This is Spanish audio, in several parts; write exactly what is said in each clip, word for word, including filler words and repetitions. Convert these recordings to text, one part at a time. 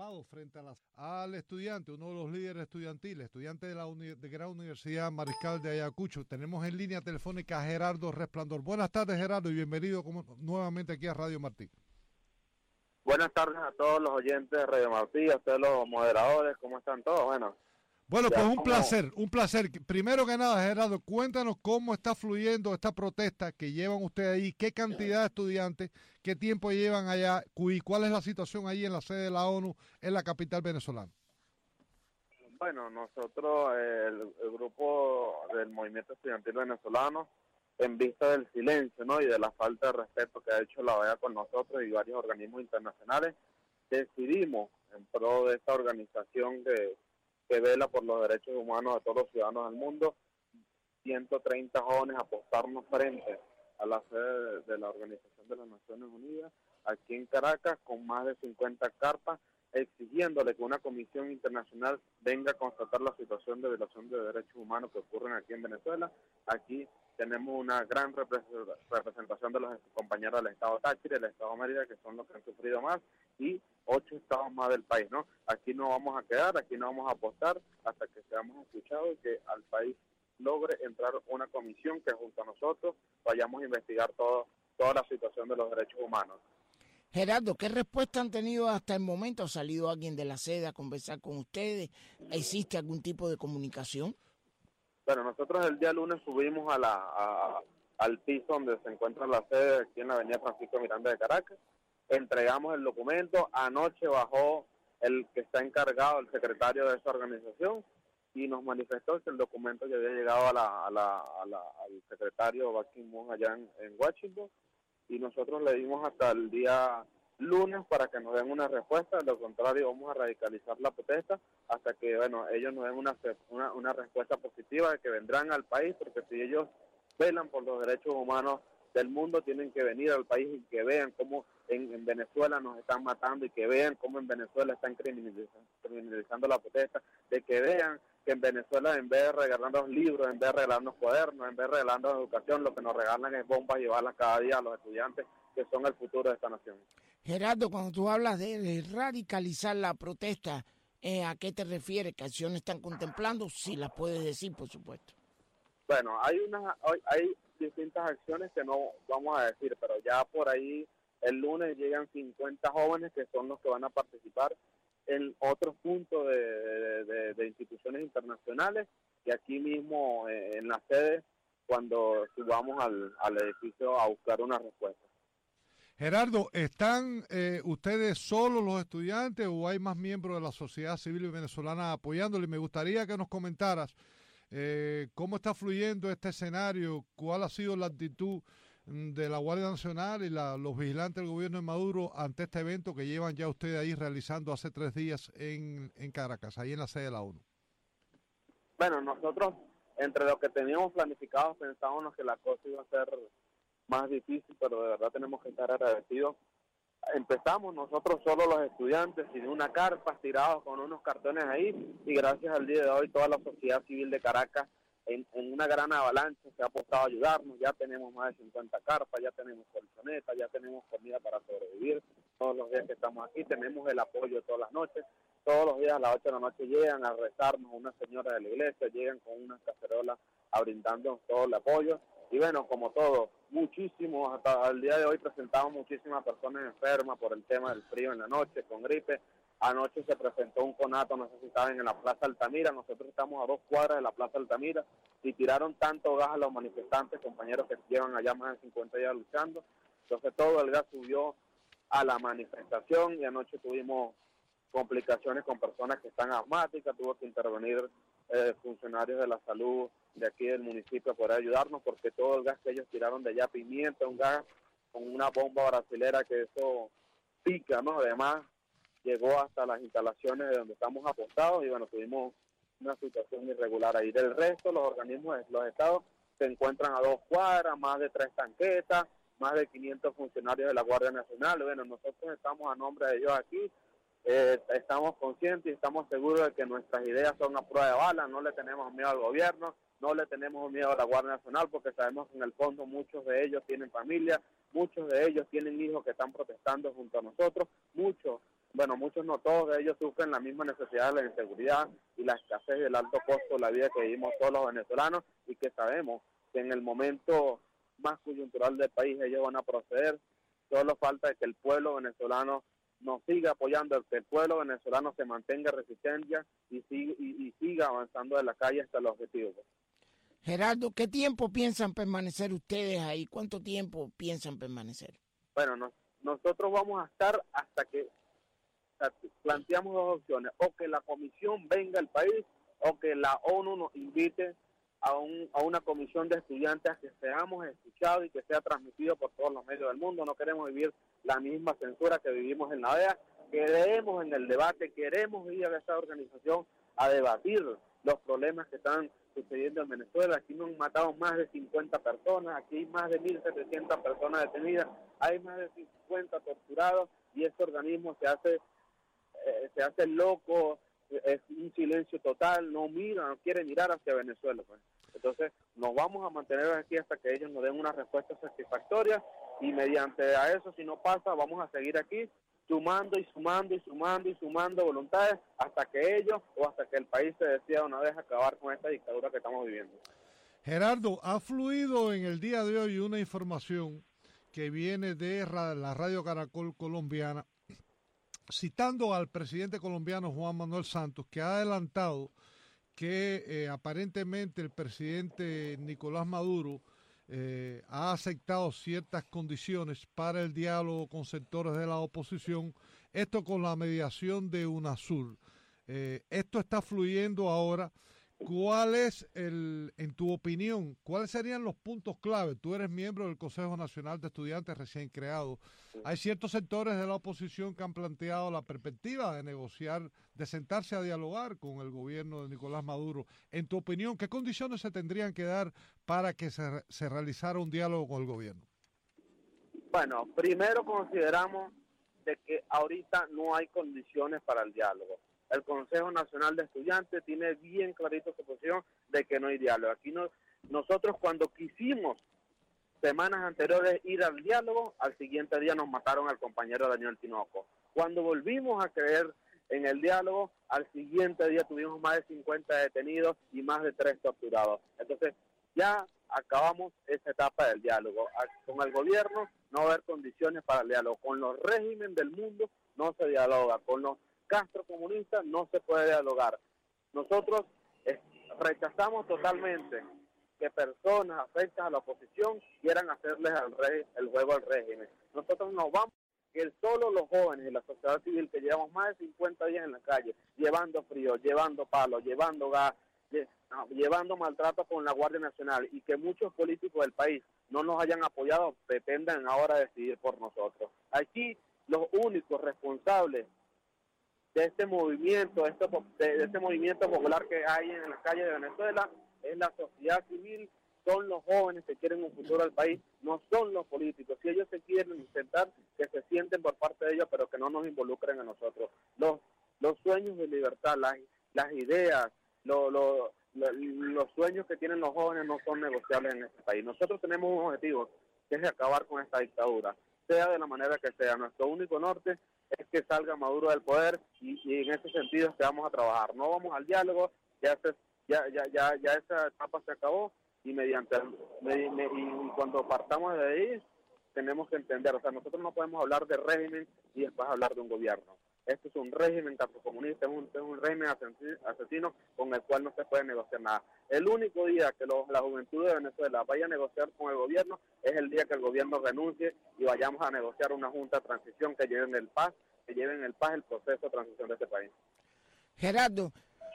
parado frente a la, al estudiante, uno de los líderes estudiantiles, estudiante de la uni, de Gran Universidad Mariscal de Ayacucho. Tenemos en línea telefónica a Gerardo Resplandor. Buenas tardes, Gerardo, y bienvenido como, nuevamente aquí a Radio Martí. Buenas tardes a todos los oyentes de Radio Martí, a todos los moderadores, ¿cómo están todos? Bueno, Bueno, pues un como... placer, un placer. Primero que nada, Gerardo, cuéntanos cómo está fluyendo esta protesta que llevan ustedes ahí, qué cantidad de estudiantes, qué tiempo llevan allá y cuál es la situación ahí en la sede de la ONU en la capital venezolana. Bueno, nosotros, el, el grupo del movimiento estudiantil venezolano, en vista del silencio, ¿no?, y de la falta de respeto que ha hecho la O E A con nosotros y varios organismos internacionales, decidimos, en pro de esta organización que que vela por los derechos humanos de todos los ciudadanos del mundo, ciento treinta jóvenes apostarnos frente a la sede de la Organización de las Naciones Unidas, aquí en Caracas, con más de cincuenta carpas, exigiéndole que una comisión internacional venga a constatar la situación de violación de derechos humanos que ocurren aquí en Venezuela. Aquí tenemos una gran representación de los compañeros del Estado Táchira y del Estado Mérida, que son los que han sufrido más, y ocho estados más del país, ¿no? Aquí no vamos a quedar, aquí no vamos a apostar hasta que seamos escuchados y que al país logre entrar una comisión que junto a nosotros vayamos a investigar todo, toda la situación de los derechos humanos. Gerardo, ¿qué respuesta han tenido hasta el momento? ¿Ha salido alguien de la sede a conversar con ustedes? ¿Existe algún tipo de comunicación? Bueno, nosotros el día lunes subimos a la a, al piso donde se encuentra la sede aquí en la avenida Francisco Miranda de Caracas, entregamos el documento, anoche bajó el que está encargado, el secretario de esa organización, y nos manifestó que el documento ya había llegado a la, a la, a la, al secretario Ban Ki-moon allá en, en Washington, y nosotros le dimos hasta el día lunes para que nos den una respuesta. De lo contrario vamos a radicalizar la protesta hasta que, bueno, ellos nos den una, una, una respuesta positiva de que vendrán al país, porque si ellos velan por los derechos humanos del mundo, tienen que venir al país y que vean cómo en, en Venezuela nos están matando, y que vean cómo en Venezuela están criminalizando, criminalizando la protesta, de que vean que en Venezuela, en vez de regalarnos libros, en vez de regalarnos cuadernos, en vez de regalarnos educación, lo que nos regalan es bombas y balas cada día a los estudiantes, que son el futuro de esta nación. Gerardo, cuando tú hablas de, de radicalizar la protesta, eh, ¿a qué te refieres? ¿Qué acciones están contemplando? Si las puedes decir, por supuesto. Bueno, hay unas, hay, hay distintas acciones que no vamos a decir, pero ya por ahí el lunes llegan cincuenta jóvenes que son los que van a participar en otros puntos de, de, de, de instituciones internacionales, y aquí mismo eh, en la sede cuando subamos al, al edificio a buscar una respuesta. Gerardo, ¿están eh, ustedes solos los estudiantes o hay más miembros de la sociedad civil venezolana apoyándole? Me gustaría que nos comentaras eh, cómo está fluyendo este escenario, cuál ha sido la actitud de la Guardia Nacional y la, los vigilantes del gobierno de Maduro ante este evento que llevan ya ustedes ahí realizando hace tres días en, en Caracas, ahí en la sede de la ONU. Bueno, nosotros entre lo que teníamos planificado pensábamos que la cosa iba a ser más difícil, pero de verdad tenemos que estar agradecidos. Empezamos nosotros solo los estudiantes, sin una carpa, tirados con unos cartones ahí, y gracias al día de hoy toda la sociedad civil de Caracas En, en una gran avalancha se ha apostado a ayudarnos. Ya tenemos más de cincuenta carpas, ya tenemos colchonetas, ya tenemos comida para sobrevivir todos los días que estamos aquí, tenemos el apoyo todas las noches, todos los días a las ocho de la noche llegan a rezarnos una señora de la iglesia, llegan con unas cacerolas a brindarnos todo el apoyo, y bueno, como todo, muchísimos, hasta el día de hoy presentamos muchísimas personas enfermas por el tema del frío en la noche, con gripe. Anoche se presentó un conato, no sé si saben, en la Plaza Altamira. Nosotros estamos a dos cuadras de la Plaza Altamira y tiraron tanto gas a los manifestantes, compañeros que llevan allá más de cincuenta días luchando. Entonces todo el gas subió a la manifestación y anoche tuvimos complicaciones con personas que están asmáticas. Tuvo que intervenir eh, funcionarios de la salud de aquí del municipio para ayudarnos, porque todo el gas que ellos tiraron de allá, pimienta, un gas con una bomba brasilera que eso pica, ¿no? Además, llegó hasta las instalaciones de donde estamos apostados y bueno, tuvimos una situación irregular ahí. Del resto, los organismos de los estados se encuentran a dos cuadras, más de tres tanquetas, más de quinientos funcionarios de la Guardia Nacional. Bueno, nosotros estamos a nombre de ellos aquí, eh, estamos conscientes y estamos seguros de que nuestras ideas son a prueba de bala, no le tenemos miedo al gobierno, no le tenemos miedo a la Guardia Nacional, porque sabemos que en el fondo muchos de ellos tienen familia, muchos de ellos tienen hijos que están protestando junto a nosotros, muchos bueno, muchos no todos de ellos sufren la misma necesidad de la inseguridad y la escasez del alto costo de la vida que vivimos todos los venezolanos y que sabemos que en el momento más coyuntural del país ellos van a proceder. Solo falta que el pueblo venezolano nos siga apoyando, que el pueblo venezolano se mantenga resistencia y siga, y, y siga avanzando de la calle hasta el objetivo. Gerardo, ¿qué tiempo piensan permanecer ustedes ahí? ¿Cuánto tiempo piensan permanecer? Bueno, no, nosotros vamos a estar hasta que o sea, planteamos dos opciones, o que la comisión venga al país o que la ONU nos invite a, un, a una comisión de estudiantes a que seamos escuchados y que sea transmitido por todos los medios del mundo. No queremos vivir la misma censura que vivimos en la O E A, queremos en el debate, queremos ir a esta organización a debatir los problemas que están sucediendo en Venezuela. Aquí nos han matado más de cincuenta personas, aquí hay más de mil setecientas personas detenidas, hay más de cincuenta torturados y este organismo se hace eh, se hace loco, es un silencio total, no mira, no quiere mirar hacia Venezuela. Pues. Entonces nos vamos a mantener aquí hasta que ellos nos den una respuesta satisfactoria y mediante a eso, si no pasa, vamos a seguir aquí sumando y sumando y sumando y sumando voluntades hasta que ellos o hasta que el país se decida una vez acabar con esta dictadura que estamos viviendo. Gerardo, ha fluido en el día de hoy una información que viene de la Radio Caracol colombiana, citando al presidente colombiano Juan Manuel Santos, que ha adelantado que eh, aparentemente el presidente Nicolás Maduro eh, ha aceptado ciertas condiciones para el diálogo con sectores de la oposición, esto con la mediación de UNASUR. Eh, esto está fluyendo ahora. ¿Cuál es, el, en tu opinión, cuáles serían los puntos clave? Tú eres miembro del Consejo Nacional de Estudiantes recién creado. Hay ciertos sectores de la oposición que han planteado la perspectiva de negociar, de sentarse a dialogar con el gobierno de Nicolás Maduro. En tu opinión, ¿qué condiciones se tendrían que dar para que se, se realizara un diálogo con el gobierno? Bueno, primero consideramos de que ahorita no hay condiciones para el diálogo. El Consejo Nacional de Estudiantes tiene bien clarito su posición de que no hay diálogo. Aquí no, nosotros cuando quisimos semanas anteriores ir al diálogo, al siguiente día nos mataron al compañero Daniel Tinoco. Cuando volvimos a creer en el diálogo, al siguiente día tuvimos más de cincuenta detenidos y más de tres torturados. Entonces ya acabamos esa etapa del diálogo. Con el gobierno no va a haber condiciones para el diálogo. Con los regímenes del mundo no se dialoga. Con los Castro comunista no se puede dialogar. Nosotros eh, rechazamos totalmente que personas afectas a la oposición quieran hacerles al rey, el juego al régimen. Nosotros nos vamos, que solo los jóvenes y la sociedad civil que llevamos más de cincuenta días en la calle, llevando frío, llevando palos, llevando gas, lle, no, llevando maltrato con la Guardia Nacional y que muchos políticos del país no nos hayan apoyado, pretendan ahora decidir por nosotros. Aquí los únicos responsables de este movimiento, de este, de este movimiento popular que hay en las calles de Venezuela, es la sociedad civil, son los jóvenes que quieren un futuro al país, no son los políticos. Si ellos se quieren intentar, que se sienten por parte de ellos, pero que no nos involucren a nosotros. Los, los sueños de libertad, las, las ideas, lo, lo, lo, los sueños que tienen los jóvenes no son negociables en este país. Nosotros tenemos un objetivo, que es acabar con esta dictadura, sea de la manera que sea. Nuestro único norte es que salga Maduro del poder y, y en ese sentido es que vamos a trabajar. No vamos al diálogo, ya se, ya ya ya ya esa etapa se acabó y mediante me, me, y cuando partamos de ahí tenemos que entender, o sea, nosotros no podemos hablar de régimen y después hablar de un gobierno. Esto es un régimen comunista, es un, es un régimen asesino con el cual no se puede negociar nada. El único día que los, la juventud de Venezuela vaya a negociar con el gobierno es el día que el gobierno renuncie y vayamos a negociar una junta de transición que lleven el paz, que lleven el paz el proceso de transición de este país. Gerardo,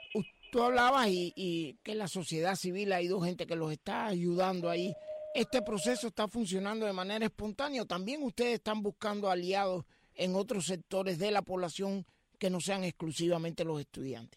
tú hablabas y, y que la sociedad civil, hay dos gente que los está ayudando ahí. ¿Este proceso está funcionando de manera espontánea o también ustedes están buscando aliados en otros sectores de la población que no sean exclusivamente los estudiantes?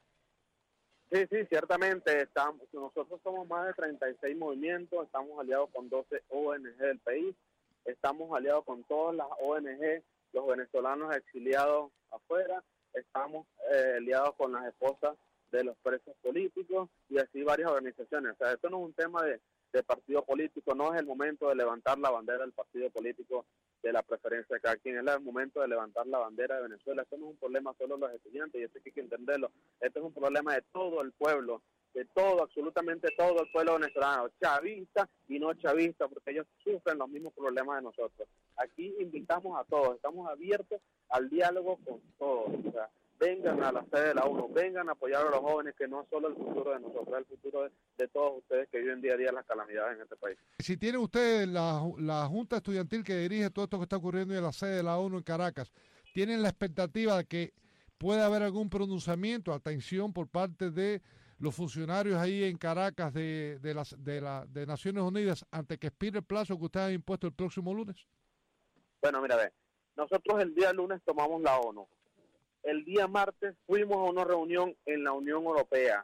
Sí, sí, ciertamente. Estamos, nosotros somos más de treinta y seis movimientos, estamos aliados con doce O N G del país, estamos aliados con todas las O N G, los venezolanos exiliados afuera, estamos eh, aliados con las esposas de los presos políticos y así varias organizaciones. O sea, esto no es un tema de, de partido político, no es el momento de levantar la bandera del partido político. de la preferencia de cada quien. Es el momento de levantar la bandera de Venezuela. Esto no es un problema solo de los estudiantes, y esto hay que entenderlo. Esto es un problema de todo el pueblo, de todo, absolutamente todo el pueblo venezolano, chavista y no chavista, porque ellos sufren los mismos problemas de nosotros. Aquí invitamos a todos, estamos abiertos al diálogo con todos. O sea, vengan a la sede de la ONU, vengan a apoyar a los jóvenes, que no es solo el futuro de nosotros, es el futuro de, de todos ustedes que viven día a día las calamidades en este país. Si tiene usted la, la Junta Estudiantil que dirige todo esto que está ocurriendo en la sede de la ONU en Caracas, ¿tienen la expectativa de que pueda haber algún pronunciamiento, atención por parte de los funcionarios ahí en Caracas de, de, las, de, la, de Naciones Unidas antes que expire el plazo que ustedes han impuesto el próximo lunes? Bueno, mira, ve, nosotros el día lunes tomamos la ONU. El día martes fuimos a una reunión en la Unión Europea.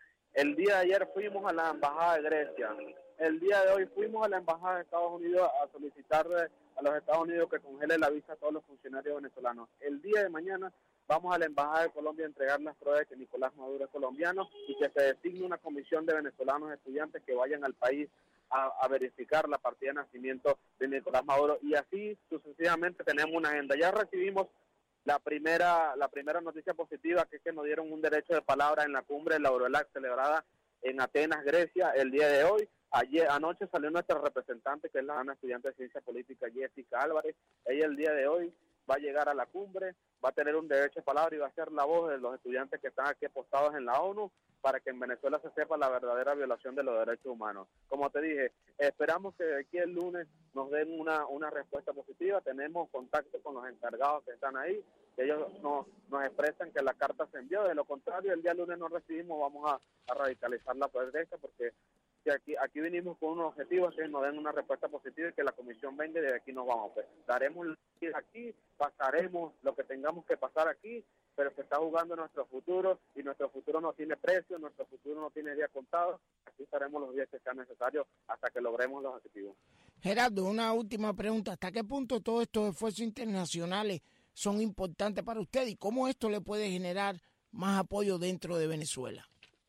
El día de ayer fuimos a la Embajada de Grecia. El día de hoy fuimos a la Embajada de Estados Unidos a solicitarle a los Estados Unidos que congele la visa a todos los funcionarios venezolanos. El día de mañana vamos a la Embajada de Colombia a entregar las pruebas de que Nicolás Maduro es colombiano y que se designe una comisión de venezolanos estudiantes que vayan al país a, a verificar la partida de nacimiento de Nicolás Maduro, y así sucesivamente tenemos una agenda. Ya recibimos la primera la primera noticia positiva, que es que nos dieron un derecho de palabra en la cumbre de la Eurolac celebrada en Atenas, Grecia, el día de hoy. Ayer anoche salió nuestra representante, que es la Ana estudiante de Ciencia Política, Jessica Álvarez. Ella el día de hoy va a llegar a la cumbre, va a tener un derecho de palabra y va a ser la voz de los estudiantes que están aquí apostados en la ONU para que en Venezuela se sepa la verdadera violación de los derechos humanos. Como te dije, esperamos que de aquí el lunes nos den una, una respuesta positiva. Tenemos contacto con los encargados que están ahí, que ellos nos, nos expresan que la carta se envió. De lo contrario, el día lunes no recibimos, vamos a, a radicalizar la protesta, porque si aquí aquí vinimos con unos objetivos, que nos den una respuesta positiva y que la comisión venga, y de aquí nos vamos. Pues, daremos aquí, pasaremos lo que tengamos que pasar aquí, pero se está jugando nuestro futuro, y nuestro futuro no tiene precio, nuestro futuro no tiene día contado. Aquí estaremos los días que sean necesarios hasta que logremos los objetivos. Gerardo, una última pregunta. ¿Hasta qué punto todos estos esfuerzos internacionales son importantes para usted y cómo esto le puede generar más apoyo dentro de Venezuela?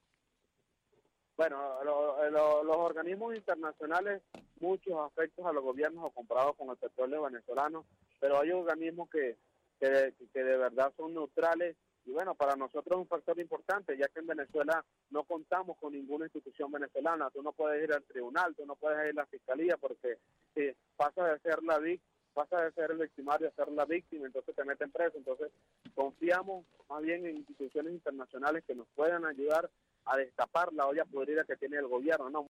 Bueno, lo, lo, los organismos internacionales, muchos afectos a los gobiernos o comprados con el petróleo venezolano, pero hay organismos que, que, que de verdad son neutrales, y bueno, para nosotros es un factor importante, ya que en Venezuela no contamos con ninguna institución venezolana. Tú no puedes ir al tribunal, tú no puedes ir a la fiscalía, porque si pasas de ser la víctima, pasa de ser el victimario a ser la víctima, entonces te meten preso. Entonces confiamos más bien en instituciones internacionales que nos puedan ayudar a destapar la olla podrida que tiene el gobierno, ¿no?